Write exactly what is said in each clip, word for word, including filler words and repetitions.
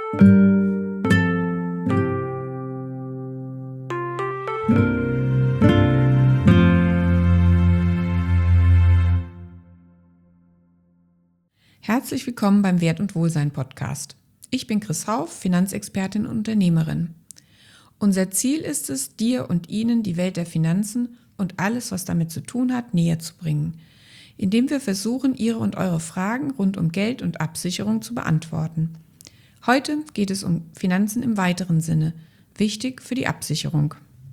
Herzlich willkommen beim Wert und Wohlsein Podcast. Ich bin Chris Hauff, Finanzexpertin und Unternehmerin. Unser Ziel ist es, dir und Ihnen die Welt der Finanzen und alles, was damit zu tun hat, näher zu bringen, indem wir versuchen, Ihre und eure Fragen rund um Geld und Absicherung zu beantworten. Heute geht es um Finanzen im weiteren Sinne, wichtig für die Absicherung.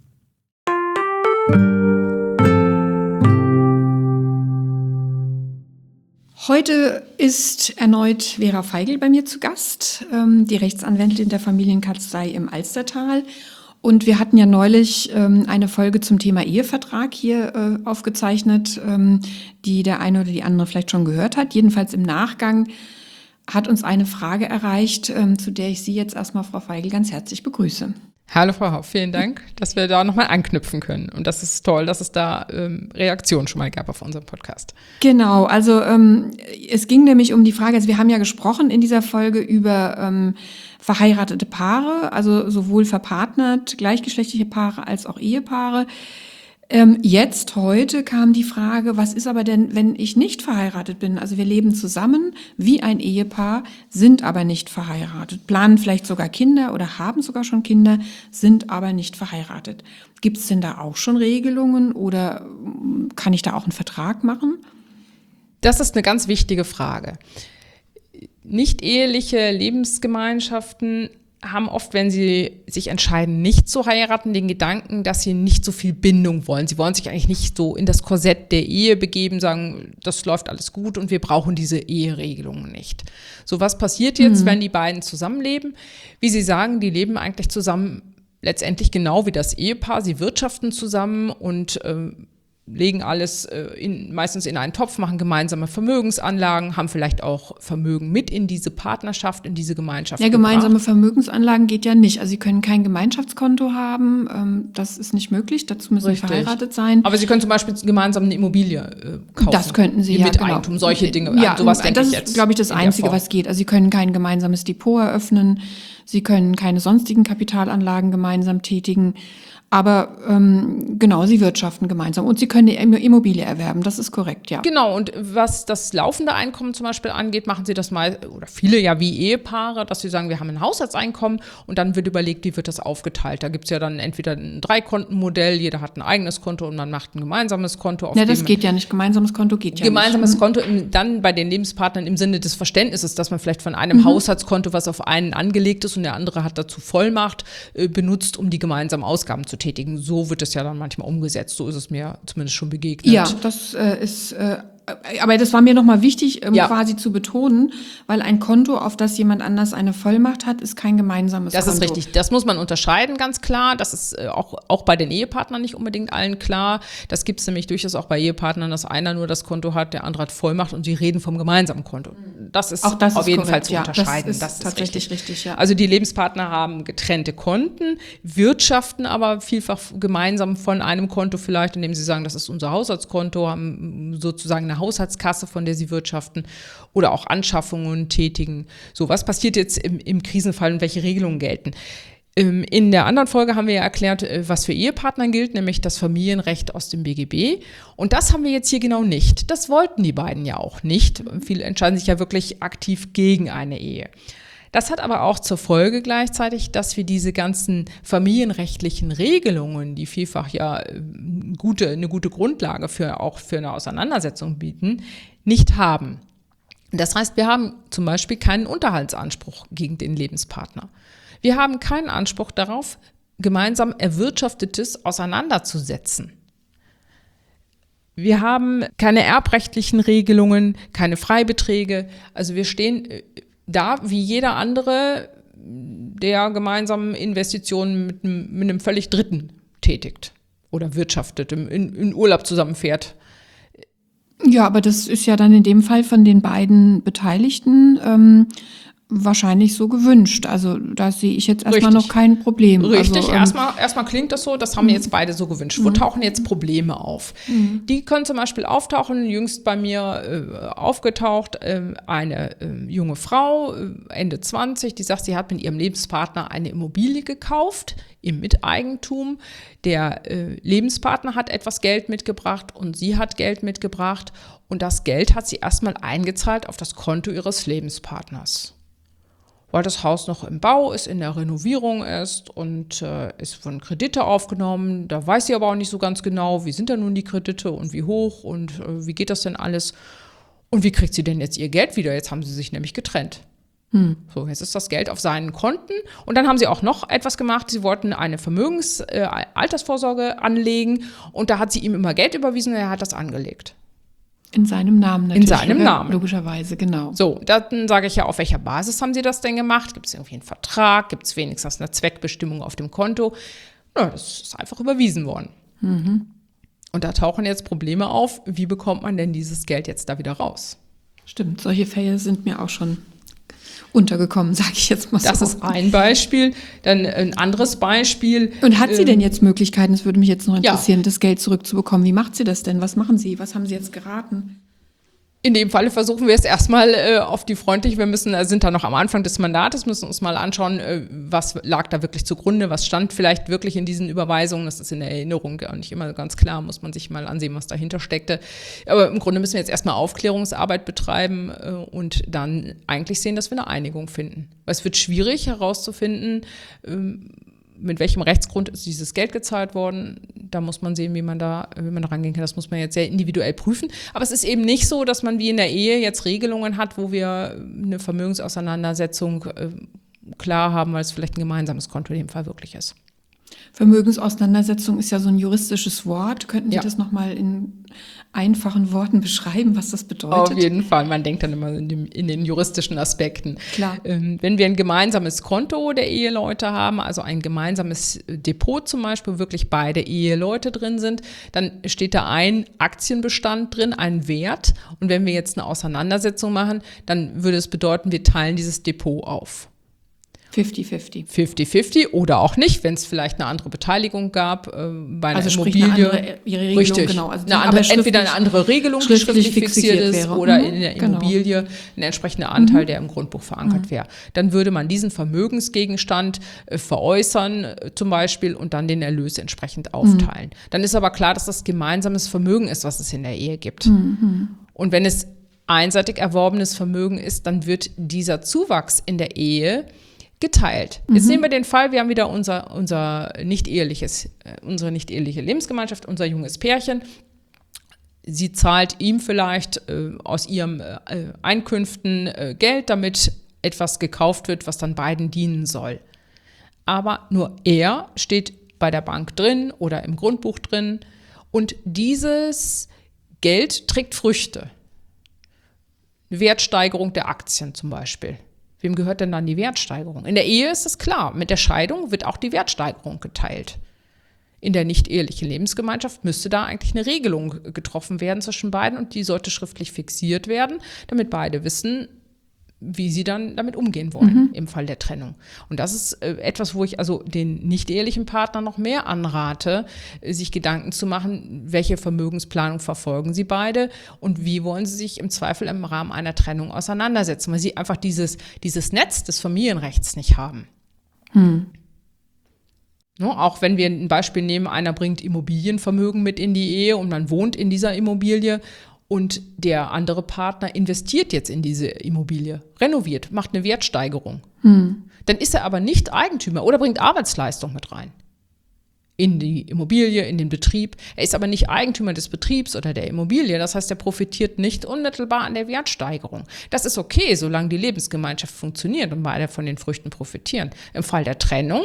Heute ist erneut Vera Feigl bei mir zu Gast, ähm, die Rechtsanwältin der Familienkanzlei im Alstertal. Und wir hatten ja neulich ähm, eine Folge zum Thema Ehevertrag hier äh, aufgezeichnet, ähm, die der eine oder die andere vielleicht schon gehört hat. Jedenfalls im Nachgang hat uns eine Frage erreicht, ähm, zu der ich Sie jetzt erstmal, Frau Feigl, ganz herzlich begrüße. Hallo Frau Hauff, vielen Dank, dass wir da nochmal anknüpfen können. Und das ist toll, dass es da ähm, Reaktionen schon mal gab auf unserem Podcast. Genau, also ähm, es ging nämlich um die Frage, also wir haben ja gesprochen in dieser Folge über ähm, verheiratete Paare, also sowohl verpartnert, gleichgeschlechtliche Paare als auch Ehepaare. Ähm, jetzt, heute kam die Frage, was ist aber denn, wenn ich nicht verheiratet bin? Also wir leben zusammen wie ein Ehepaar, sind aber nicht verheiratet, planen vielleicht sogar Kinder oder haben sogar schon Kinder, sind aber nicht verheiratet. Gibt es denn da auch schon Regelungen oder kann ich da auch einen Vertrag machen? Das ist eine ganz wichtige Frage. Nicht-eheliche Lebensgemeinschaften haben oft, wenn sie sich entscheiden, nicht zu heiraten, den Gedanken, dass sie nicht so viel Bindung wollen. Sie wollen sich eigentlich nicht so in das Korsett der Ehe begeben, sagen, das läuft alles gut und wir brauchen diese Eheregelungen nicht. So, was passiert jetzt, mhm. wenn die beiden zusammenleben? Wie Sie sagen, die leben eigentlich zusammen letztendlich genau wie das Ehepaar. Sie wirtschaften zusammen und äh, legen alles äh, in, meistens in einen Topf, machen gemeinsame Vermögensanlagen, haben vielleicht auch Vermögen mit in diese Partnerschaft, in diese Gemeinschaft Ja, gemeinsame gebracht. Vermögensanlagen geht ja nicht. Also Sie können kein Gemeinschaftskonto haben, ähm, das ist nicht möglich, dazu müssen Sie verheiratet sein. Aber Sie können zum Beispiel gemeinsam eine Immobilie äh, kaufen. Das könnten Sie, ja, mit genau. Eigentum, solche Dinge. Ja, sowas denke das ich ist, jetzt glaube ich, das Einzige, was geht. Also Sie können kein gemeinsames Depot eröffnen, Sie können keine sonstigen Kapitalanlagen gemeinsam tätigen. Aber ähm, genau, sie wirtschaften gemeinsam und sie können eine Immobilie erwerben, das ist korrekt, ja. Genau, und was das laufende Einkommen zum Beispiel angeht, machen sie das mal, oder viele ja wie Ehepaare, dass sie sagen, wir haben ein Haushaltseinkommen und dann wird überlegt, wie wird das aufgeteilt. Da gibt es ja dann entweder ein Dreikontenmodell, jeder hat ein eigenes Konto und man macht ein gemeinsames Konto. Auf ja, das geht ja nicht, gemeinsames Konto geht ja gemeinsames nicht. Gemeinsames Konto im, dann bei den Lebenspartnern im Sinne des Verständnisses, dass man vielleicht von einem mhm. Haushaltskonto, was auf einen angelegt ist und der andere hat dazu Vollmacht, äh, benutzt, um die gemeinsamen Ausgaben zu tätigen. So wird es ja dann manchmal umgesetzt. So ist es mir zumindest schon begegnet. Ja, das äh, ist, äh, aber das war mir nochmal wichtig, ähm, ja. quasi zu betonen, weil ein Konto, auf das jemand anders eine Vollmacht hat, ist kein gemeinsames das Konto. Das ist richtig. Das muss man unterscheiden, ganz klar. Das ist äh, auch, auch bei den Ehepartnern nicht unbedingt allen klar. Das gibt es nämlich durchaus auch bei Ehepartnern, dass einer nur das Konto hat, der andere hat Vollmacht und sie reden vom gemeinsamen Konto. Das ist auch das auf ist jeden korrekt, Fall zu ja, unterscheiden. Das ist, das ist tatsächlich richtig. richtig ja. Also die Lebenspartner haben getrennte Konten, wirtschaften aber vielfach gemeinsam von einem Konto vielleicht, indem sie sagen, das ist unser Haushaltskonto, haben sozusagen eine Haushaltskasse, von der sie wirtschaften oder auch Anschaffungen tätigen. So, was passiert jetzt im, im Krisenfall und welche Regelungen gelten? Ähm, in der anderen Folge haben wir ja erklärt, was für Ehepartner gilt, nämlich das Familienrecht aus dem B G B. Und das haben wir jetzt hier genau nicht. Das wollten die beiden ja auch nicht. Viele entscheiden sich ja wirklich aktiv gegen eine Ehe. Das hat aber auch zur Folge gleichzeitig, dass wir diese ganzen familienrechtlichen Regelungen, die vielfach ja gute, eine gute Grundlage für auch für eine Auseinandersetzung bieten, nicht haben. Das heißt, wir haben zum Beispiel keinen Unterhaltsanspruch gegen den Lebenspartner. Wir haben keinen Anspruch darauf, gemeinsam Erwirtschaftetes auseinanderzusetzen. Wir haben keine erbrechtlichen Regelungen, keine Freibeträge. Also wir stehen da wie jeder andere, der gemeinsam Investitionen mit einem, mit einem völlig Dritten tätigt oder wirtschaftet, in, in Urlaub zusammenfährt. Ja, aber das ist ja dann in dem Fall von den beiden Beteiligten ähm, wahrscheinlich so gewünscht. Also da sehe ich jetzt erstmal Richtig. noch kein Problem. Richtig, also, ähm, erstmal, erstmal klingt das so, das haben wir jetzt beide so gewünscht. Wo tauchen jetzt Probleme auf? Die können zum Beispiel auftauchen, jüngst bei mir äh, aufgetaucht, äh, eine äh, junge Frau, äh, Ende zwanzig, die sagt, sie hat mit ihrem Lebenspartner eine Immobilie gekauft, im Miteigentum. Der äh, Lebenspartner hat etwas Geld mitgebracht und sie hat Geld mitgebracht und das Geld hat sie erstmal eingezahlt auf das Konto ihres Lebenspartners. Weil das Haus noch im Bau ist, in der Renovierung ist und äh, es wurden Kredite aufgenommen. Da weiß sie aber auch nicht so ganz genau, wie sind denn nun die Kredite und wie hoch und äh, wie geht das denn alles und wie kriegt sie denn jetzt ihr Geld wieder? Jetzt haben sie sich nämlich getrennt. Hm. So, jetzt ist das Geld auf seinen Konten und dann haben sie auch noch etwas gemacht. Sie wollten eine Vermögens-Altersvorsorge äh, anlegen und da hat sie ihm immer Geld überwiesen und er hat das angelegt. In seinem Namen natürlich. In seinem Namen. Logischerweise, genau. So, dann sage ich ja, auf welcher Basis haben Sie das denn gemacht? Gibt es irgendwie einen Vertrag? Gibt es wenigstens eine Zweckbestimmung auf dem Konto? Na, das ist einfach überwiesen worden. Mhm. Und da tauchen jetzt Probleme auf. Wie bekommt man denn dieses Geld jetzt da wieder raus? Stimmt, solche Fälle sind mir auch schon untergekommen, sage ich jetzt mal so. Das ist ein Beispiel. Dann ein anderes Beispiel. Und hat sie ähm, denn jetzt Möglichkeiten, das würde mich jetzt noch interessieren, ja. das Geld zurückzubekommen? Wie macht sie das denn? Was machen Sie? Was haben Sie jetzt geraten? In dem Falle versuchen wir es erstmal äh, auf die freundlich. Wir müssen, äh, sind da noch am Anfang des Mandates, müssen uns mal anschauen, äh, was lag da wirklich zugrunde, was stand vielleicht wirklich in diesen Überweisungen. Das ist in der Erinnerung auch nicht immer ganz klar, muss man sich mal ansehen, was dahinter steckte. Aber im Grunde müssen wir jetzt erstmal Aufklärungsarbeit betreiben äh, und dann eigentlich sehen, dass wir eine Einigung finden. Weil es wird schwierig herauszufinden, ähm, mit welchem Rechtsgrund ist dieses Geld gezahlt worden. Da muss man sehen, wie man da, wie man da rangehen kann. Das muss man jetzt sehr individuell prüfen. Aber es ist eben nicht so, dass man wie in der Ehe jetzt Regelungen hat, wo wir eine Vermögensauseinandersetzung äh, klar haben, weil es vielleicht ein gemeinsames Konto in dem Fall wirklich ist. Vermögensauseinandersetzung ist ja so ein juristisches Wort. Könnten Sie Ja. das nochmal in einfachen Worten beschreiben, was das bedeutet? Auf jeden Fall. Man denkt dann immer in, dem, in den juristischen Aspekten. Klar. Ähm, wenn wir ein gemeinsames Konto der Eheleute haben, also ein gemeinsames Depot zum Beispiel, wo wirklich beide Eheleute drin sind, dann steht da ein Aktienbestand drin, ein Wert. Und wenn wir jetzt eine Auseinandersetzung machen, dann würde es bedeuten, wir teilen dieses Depot auf. fünfzig fünfzig. fünfzig fünfzig oder auch nicht, wenn es vielleicht eine andere Beteiligung gab äh, bei einer Also sprich Immobilie. eine andere ihre Regelung, Richtig. genau. Also die eine andere, aber entweder eine andere Regelung, die schriftlich schriftlich fixiert, fixiert ist, wäre. oder Mhm, in der genau. Immobilie ein entsprechender Anteil, Mhm. der im Grundbuch verankert mhm. wäre. Dann würde man diesen Vermögensgegenstand äh, veräußern äh, zum Beispiel und dann den Erlös entsprechend aufteilen. Mhm. Dann ist aber klar, dass das gemeinsames Vermögen ist, was es in der Ehe gibt. Mhm. Und wenn es einseitig erworbenes Vermögen ist, dann wird dieser Zuwachs in der Ehe geteilt. Jetzt Mhm. nehmen wir den Fall, wir haben wieder unser, unser nicht eheliches, unsere nicht eheliche Lebensgemeinschaft, unser junges Pärchen. Sie zahlt ihm vielleicht äh, aus ihren äh, Einkünften äh, Geld, damit etwas gekauft wird, was dann beiden dienen soll. Aber nur er steht bei der Bank drin oder im Grundbuch drin und dieses Geld trägt Früchte. Eine Wertsteigerung der Aktien zum Beispiel. Wem gehört denn dann die Wertsteigerung? In der Ehe ist es klar, mit der Scheidung wird auch die Wertsteigerung geteilt. In der nicht-ehelichen Lebensgemeinschaft müsste da eigentlich eine Regelung getroffen werden zwischen beiden und die sollte schriftlich fixiert werden, damit beide wissen, wie sie dann damit umgehen wollen mhm. im Fall der Trennung. Und das ist äh, etwas, wo ich also den nicht-ehelichen Partner noch mehr anrate, äh, sich Gedanken zu machen, welche Vermögensplanung verfolgen sie beide und wie wollen sie sich im Zweifel im Rahmen einer Trennung auseinandersetzen, weil sie einfach dieses, dieses Netz des Familienrechts nicht haben. Hm. No, auch wenn wir ein Beispiel nehmen, einer bringt Immobilienvermögen mit in die Ehe und man wohnt in dieser Immobilie und der andere Partner investiert jetzt in diese Immobilie, renoviert, macht eine Wertsteigerung. Hm. Dann ist er aber nicht Eigentümer oder bringt Arbeitsleistung mit rein in die Immobilie, in den Betrieb. Er ist aber nicht Eigentümer des Betriebs oder der Immobilie. Das heißt, er profitiert nicht unmittelbar an der Wertsteigerung. Das ist okay, solange die Lebensgemeinschaft funktioniert und beide von den Früchten profitieren. Im Fall der Trennung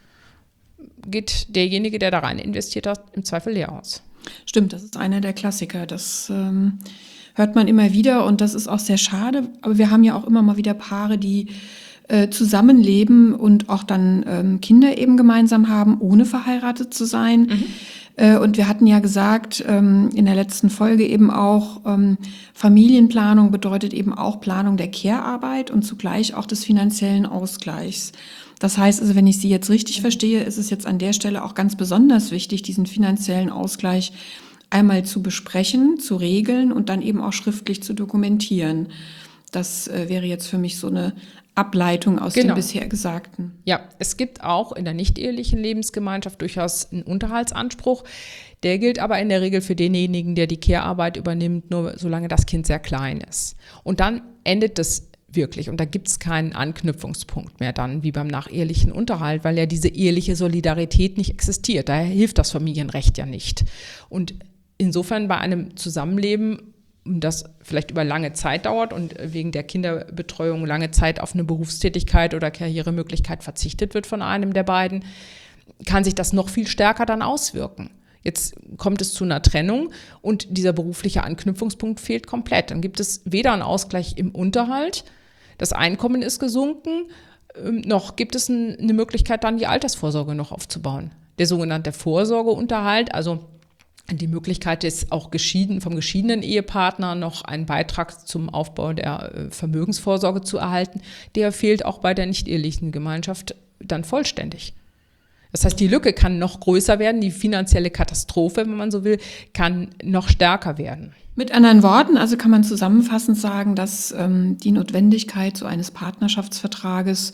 geht derjenige, der da rein investiert hat, im Zweifel leer aus. Stimmt, das ist einer der Klassiker. Das ähm, hört man immer wieder und das ist auch sehr schade. Aber wir haben ja auch immer mal wieder Paare, die äh, zusammenleben und auch dann ähm, Kinder eben gemeinsam haben, ohne verheiratet zu sein. Mhm. Äh, und wir hatten ja gesagt, ähm, in der letzten Folge eben auch, ähm, Familienplanung bedeutet eben auch Planung der Care-Arbeit und zugleich auch des finanziellen Ausgleichs. Das heißt also, wenn ich Sie jetzt richtig verstehe, ist es jetzt an der Stelle auch ganz besonders wichtig, diesen finanziellen Ausgleich einmal zu besprechen, zu regeln und dann eben auch schriftlich zu dokumentieren. Das äh, wäre jetzt für mich so eine Ableitung aus Genau. dem bisher Gesagten. Ja, es gibt auch in der nicht-ehelichen Lebensgemeinschaft durchaus einen Unterhaltsanspruch. Der gilt aber in der Regel für denjenigen, der die Care-Arbeit übernimmt, nur solange das Kind sehr klein ist. Und dann endet das wirklich. Und da gibt es keinen Anknüpfungspunkt mehr dann, wie beim nachehelichen Unterhalt, weil ja diese eheliche Solidarität nicht existiert. Daher hilft das Familienrecht ja nicht. Und insofern bei einem Zusammenleben, das vielleicht über lange Zeit dauert und wegen der Kinderbetreuung lange Zeit auf eine Berufstätigkeit oder Karrieremöglichkeit verzichtet wird von einem der beiden, kann sich das noch viel stärker dann auswirken. Jetzt kommt es zu einer Trennung und dieser berufliche Anknüpfungspunkt fehlt komplett. Dann gibt es weder einen Ausgleich im Unterhalt, das Einkommen ist gesunken, noch gibt es eine Möglichkeit, dann die Altersvorsorge noch aufzubauen. Der sogenannte Vorsorgeunterhalt, also die Möglichkeit ist auch geschieden, vom geschiedenen Ehepartner noch einen Beitrag zum Aufbau der Vermögensvorsorge zu erhalten, der fehlt auch bei der nicht-ehelichen Gemeinschaft dann vollständig. Das heißt, die Lücke kann noch größer werden, die finanzielle Katastrophe, wenn man so will, kann noch stärker werden. Mit anderen Worten, also kann man zusammenfassend sagen, dass ähm, die Notwendigkeit so eines Partnerschaftsvertrages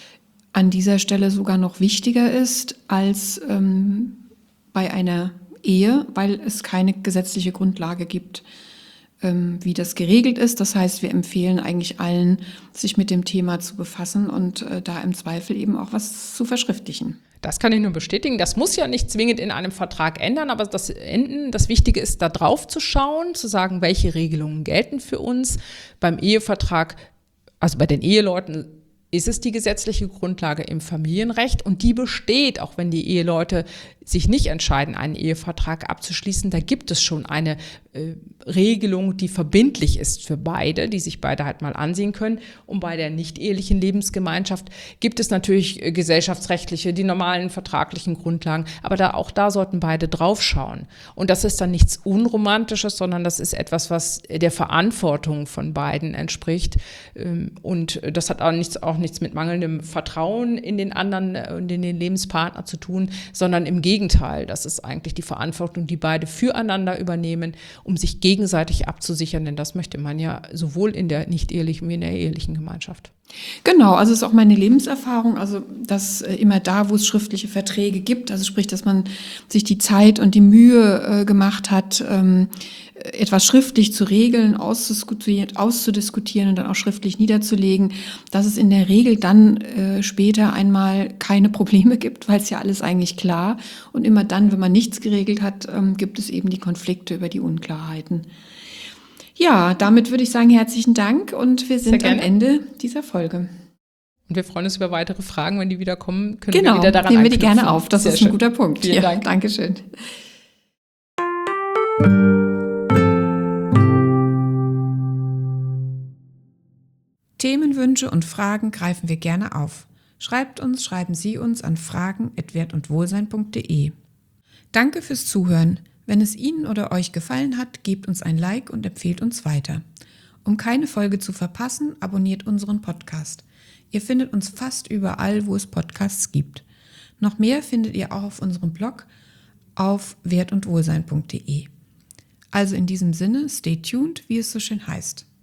an dieser Stelle sogar noch wichtiger ist als ähm, bei einer Ehe, weil es keine gesetzliche Grundlage gibt, ähm, wie das geregelt ist. Das heißt, wir empfehlen eigentlich allen, sich mit dem Thema zu befassen und äh, da im Zweifel eben auch was zu verschriftlichen. Das kann ich nur bestätigen. Das muss ja nicht zwingend in einem Vertrag ändern, aber das Enden, das Wichtige ist, da drauf zu schauen, zu sagen, welche Regelungen gelten für uns. Beim Ehevertrag, also bei den Eheleuten, ist es die gesetzliche Grundlage im Familienrecht und die besteht, auch wenn die Eheleute sich nicht entscheiden, einen Ehevertrag abzuschließen. Da gibt es schon eine äh, Regelung, die verbindlich ist für beide, die sich beide halt mal ansehen können. Und bei der nicht-ehelichen Lebensgemeinschaft gibt es natürlich äh, gesellschaftsrechtliche, die normalen vertraglichen Grundlagen, aber da, auch da sollten beide draufschauen. Und das ist dann nichts Unromantisches, sondern das ist etwas, was der Verantwortung von beiden entspricht. Ähm, und das hat auch nichts, auch nichts mit mangelndem Vertrauen in den anderen und in den Lebenspartner zu tun, sondern im Gegenteil. Gegenteil, das ist eigentlich die Verantwortung, die beide füreinander übernehmen, um sich gegenseitig abzusichern, denn das möchte man ja sowohl in der nicht-ehelichen wie in der ehelichen Gemeinschaft. Genau, also es ist auch meine Lebenserfahrung, also dass äh, immer da, wo es schriftliche Verträge gibt, also sprich, dass man sich die Zeit und die Mühe äh, gemacht hat, ähm, etwas schriftlich zu regeln, auszudiskutieren, auszudiskutieren und dann auch schriftlich niederzulegen, dass es in der Regel dann äh, später einmal keine Probleme gibt, weil es ja alles eigentlich klar und immer dann, wenn man nichts geregelt hat, ähm, gibt es eben die Konflikte über die Unklarheiten. Ja, damit würde ich sagen, herzlichen Dank und wir sind am Ende dieser Folge. Und wir freuen uns über weitere Fragen, wenn die wieder kommen, können genau, wir wieder daran nehmen wir die gerne auf, das Sehr ist schön. ein guter Punkt. Vielen ja, Dank. Dankeschön. Themenwünsche und Fragen greifen wir gerne auf. Schreibt uns, schreiben Sie uns an fragen at wert und wohlsein punkt de. Danke fürs Zuhören. Wenn es Ihnen oder euch gefallen hat, gebt uns ein Like und empfehlt uns weiter. Um keine Folge zu verpassen, abonniert unseren Podcast. Ihr findet uns fast überall, wo es Podcasts gibt. Noch mehr findet ihr auch auf unserem Blog auf wert und wohlsein punkt de. Also in diesem Sinne, stay tuned, wie es so schön heißt.